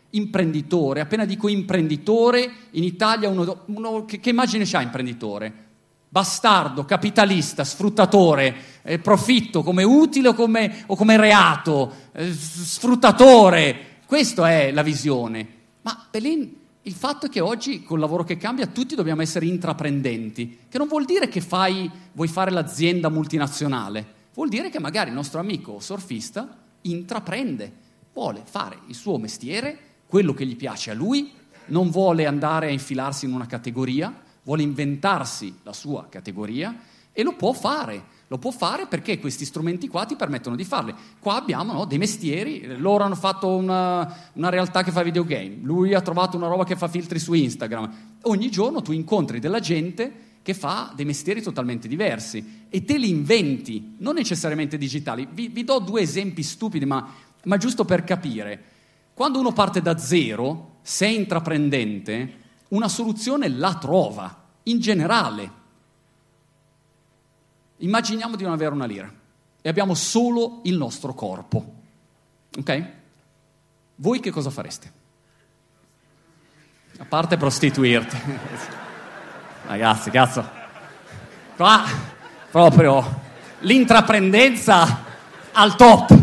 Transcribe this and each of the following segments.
imprenditore, appena dico imprenditore, in Italia uno che immagine c'ha imprenditore? Bastardo, capitalista, sfruttatore, profitto come utile o come reato, sfruttatore. Questa è la visione. Ma Pelin, il fatto è che oggi, col lavoro che cambia, tutti dobbiamo essere intraprendenti, che non vuol dire che vuoi fare l'azienda multinazionale, vuol dire che magari il nostro amico surfista intraprende, vuole fare il suo mestiere, quello che gli piace a lui, non vuole andare a infilarsi in una categoria, vuole inventarsi la sua categoria e lo può fare perché questi strumenti qua ti permettono di farli. Qua abbiamo, no, dei mestieri, loro hanno fatto una realtà che fa videogame, lui ha trovato una roba che fa filtri su Instagram. Ogni giorno tu incontri della gente che fa dei mestieri totalmente diversi e te li inventi, non necessariamente digitali. Vi do 2 esempi stupidi, ma giusto per capire. Quando uno parte da zero, se è intraprendente, una soluzione la trova, in generale. Immaginiamo di non avere una lira e abbiamo solo il nostro corpo, ok? Voi che cosa fareste? A parte prostituirti. Ragazzi, cazzo. Qua proprio l'intraprendenza al top.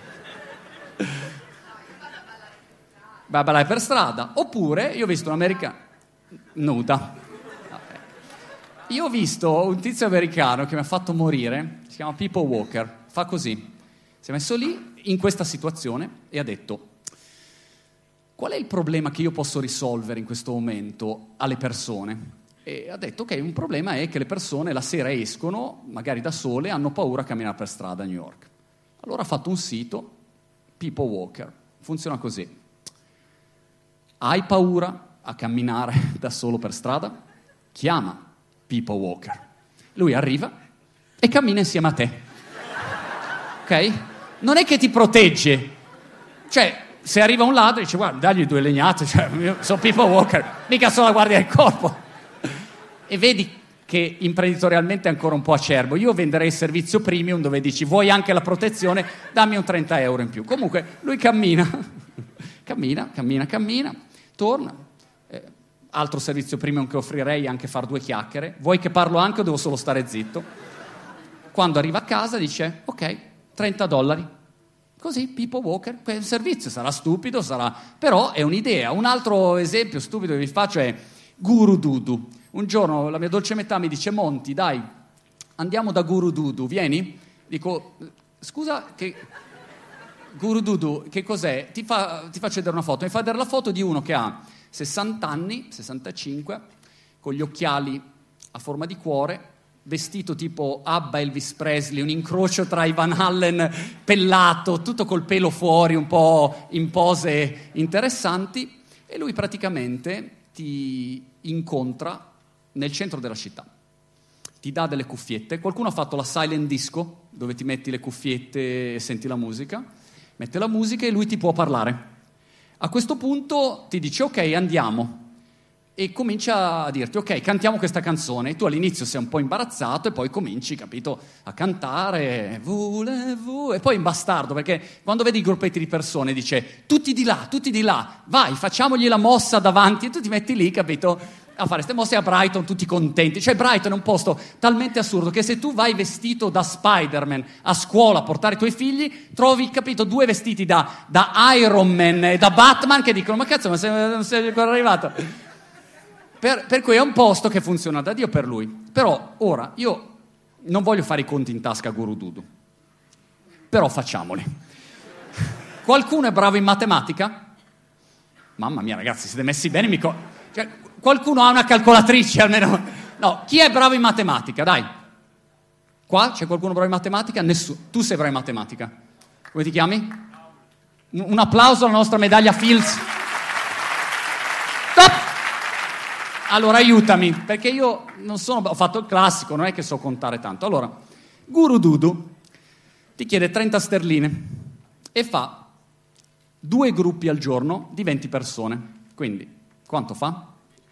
Vai a ballare per strada. Oppure, io ho visto un'americana nuda. Io ho visto un tizio americano che mi ha fatto morire, si chiama People Walker, fa così, si è messo lì in questa situazione e ha detto: qual è il problema che io posso risolvere in questo momento alle persone? E ha detto, ok, un problema è che le persone la sera escono, magari da sole, hanno paura a camminare per strada a New York. Allora ha fatto un sito, People Walker, funziona così: hai paura a camminare da solo per strada? Chiama People Walker. Lui arriva e cammina insieme a te. Ok? Non è che ti protegge. Cioè, se arriva un ladro dice: guarda, dagli 2 legnate, cioè, io sono People Walker, mica sono la guardia del corpo. E vedi che imprenditorialmente è ancora un po' acerbo. Io venderei il servizio premium dove dici: vuoi anche la protezione? Dammi un 30 euro in più. Comunque lui cammina, torna. Altro servizio premium che offrirei è anche far 2 chiacchiere. Vuoi che parlo anche o devo solo stare zitto? Quando arriva a casa dice: ok, $30. Così, People Walker, quel servizio sarà stupido, però è un'idea. Un altro esempio stupido che vi faccio è Guru Dudu. Un giorno la mia dolce metà mi dice: Monti, dai, andiamo da Guru Dudu, vieni? Dico: scusa, che Guru Dudu, che cos'è? Ti faccio vedere una foto. Mi fa vedere la foto di uno che ha 60 anni, 65, con gli occhiali a forma di cuore, vestito tipo Abba, Elvis Presley, un incrocio tra Van Halen pellato, tutto col pelo fuori, un po' in pose interessanti, e lui praticamente ti incontra nel centro della città. Ti dà delle cuffiette. Qualcuno ha fatto la silent disco, dove ti metti le cuffiette e senti la musica. Mette la musica e lui ti può parlare. A questo punto ti dice: ok, andiamo. E comincia a dirti: ok, cantiamo questa canzone. E tu all'inizio sei un po' imbarazzato e poi cominci, capito, a cantare e poi in bastardo, perché quando vedi i gruppetti di persone dice: tutti di là, vai, facciamogli la mossa davanti. E tu ti metti lì, capito, a fare queste mosse a Brighton, tutti contenti. Cioè Brighton è un posto talmente assurdo che se tu vai vestito da Spider-Man a scuola a portare i tuoi figli, trovi, capito, 2 vestiti da Iron Man e da Batman che dicono: ma cazzo, non sei ancora arrivato? Per cui è un posto che funziona da Dio per lui. Però ora io non voglio fare i conti in tasca a Guru Dudu, però facciamoli. Qualcuno è bravo in matematica? Mamma mia, ragazzi, siete messi bene, cioè, qualcuno ha una calcolatrice almeno? No, chi è bravo in matematica? Dai. Qua c'è qualcuno bravo in matematica? Nessuno. Tu sei bravo in matematica. Come ti chiami? Un applauso alla nostra medaglia Fields. Stop! Allora aiutami, perché io ho fatto il classico, non è che so contare tanto. Allora, Guru Dudu ti chiede 30 sterline e fa 2 gruppi al giorno di 20 persone. Quindi, quanto fa?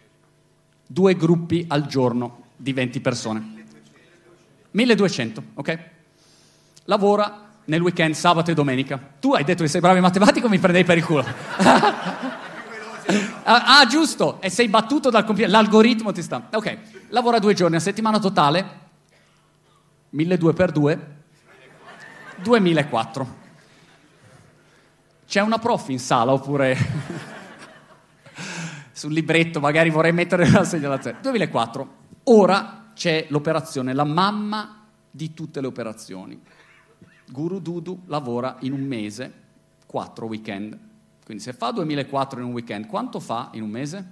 2 gruppi al giorno di 20 persone. 1200, ok? Lavora nel weekend, sabato e domenica. Tu hai detto che sei bravo in matematica o mi prendevi per il culo? Ah, giusto, e sei battuto dal computer, l'algoritmo ti sta... Ok, lavora 2 giorni a settimana totale, 1.200 per 2, 2.400. C'è una prof in sala oppure sul libretto magari vorrei mettere una segnalazione. 2.400. Ora c'è l'operazione, la mamma di tutte le operazioni. Guru Dudu lavora in un mese 4 weekend. Quindi se fa 2.400 in un weekend, quanto fa in un mese?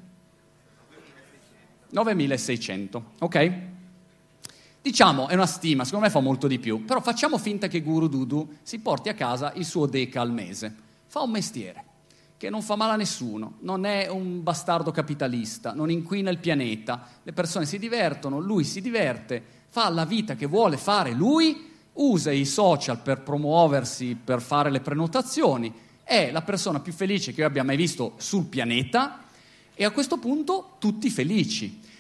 9.600, ok? Diciamo, è una stima, secondo me fa molto di più, però facciamo finta che Guru Dudu si porti a casa il suo deca al mese. Fa un mestiere che non fa male a nessuno, non è un bastardo capitalista, non inquina il pianeta, le persone si divertono, lui si diverte, fa la vita che vuole fare lui, usa i social per promuoversi, per fare le prenotazioni, è la persona più felice che io abbia mai visto sul pianeta e a questo punto tutti felici.